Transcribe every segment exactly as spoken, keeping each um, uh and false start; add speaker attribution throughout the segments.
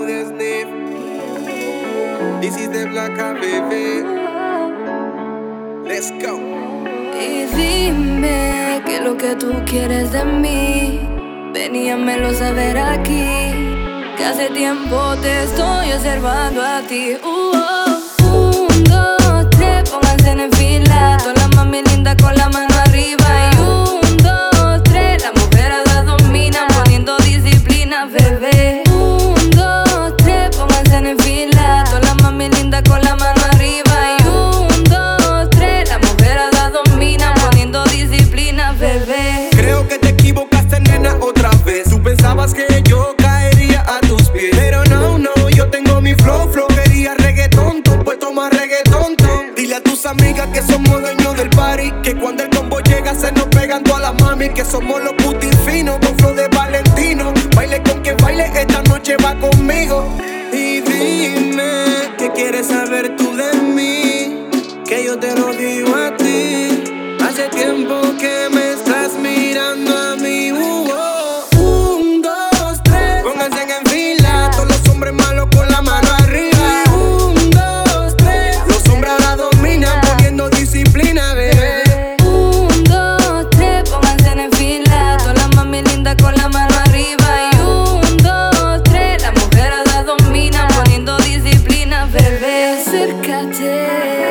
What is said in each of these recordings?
Speaker 1: Claudia Sniff. This is the Black Baby. Let's go.
Speaker 2: Y dime qué es lo que tú quieres de mí. Ven y házmelo saber aquí, que hace tiempo te estoy observando a ti. Uh, oh. Un, dos, tres, pónganse en fila. Todas las mami lindas con la mano arriba. Y un, dos, tres, las mujeres las dominan poniendo disciplina, bebé. Un, dos, tres, pónganse en fila. Todas las mami lindas con la mano arriba. Y un, dos, tres, las mujeres las dominan poniendo disciplina, bebé.
Speaker 1: Creo que te equivocaste, nena, otra vez. Tú pensabas que yo caería a tus pies, pero no, no, yo tengo mi flow, flow. Quería reggaetón, tú pues toma reggaetón, ton. Dile a tus amigas que somos dueños del party, que cuando el combo llega se nos pegan todas las mami, que somos los putis finos con flow de Valentino. Baile con quien baile, esta noche va conmigo. Y dime, ¿qué quieres saber tú de mí? Que yo te lo digo a ti. Hace tiempo que me estás mirando a mí. Uh, oh. Un, dos, tres, pónganse en fila. Todos los hombres malos con la mano arriba. Un, dos, tres, los hombres ahora dominan poniendo disciplina, bebé.
Speaker 2: Un, dos, tres, pónganse en fila. Todas las mami lindas con la mano arriba. Y un, dos, tres, las mujeres las dominan poniendo disciplina, bebé. Acércate,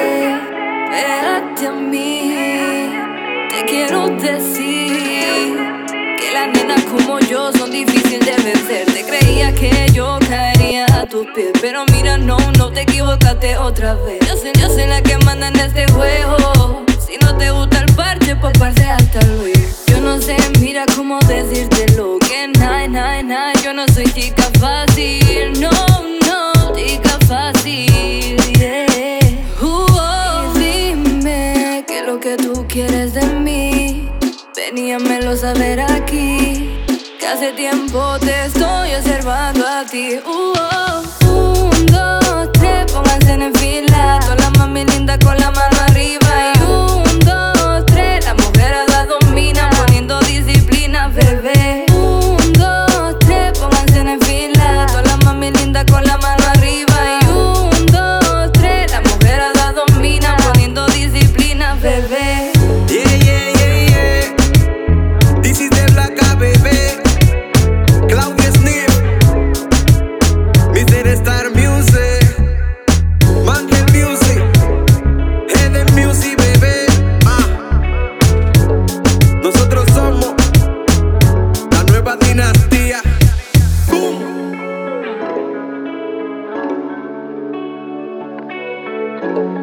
Speaker 2: pégate a mí. Te quiero decir que las nenas como yo son difíciles de vencer. Te creía que yo caería a tus pies, pero mira, no, no te equivocaste otra vez. Yo soy, yo soy la que manda en este juego. Si no te gusta el parche, pues parce hasta luego. Yo no sé, mira cómo decírtelo, que nada, nada, nada. Yo no soy chica fácil, no, no, chica fácil, yeah. Uh, oh. Y dime qué es lo que tú quieres de mí. Ven y házmelo saber aquí, que hace tiempo te estoy observando a ti. Uh, oh. Un, dos, tres, pónganse en fila. Todas las mami lindas con la mano arriba. Y un, dos, tres, las mujeres las dominan poniendo disciplina, bebé. Un, dos, tres, pónganse en fila. Todas las mami lindas con la mano arriba. Y un, dos, tres, las mujeres las dominan poniendo disciplina, bebé.
Speaker 1: Yeah, yeah, yeah, yeah. This is the Black Baby. Claudia Sniff. mister Star Music. Mankel Music. Head Music, bebé. Ah. Nosotros somos la nueva dinastía. Boom.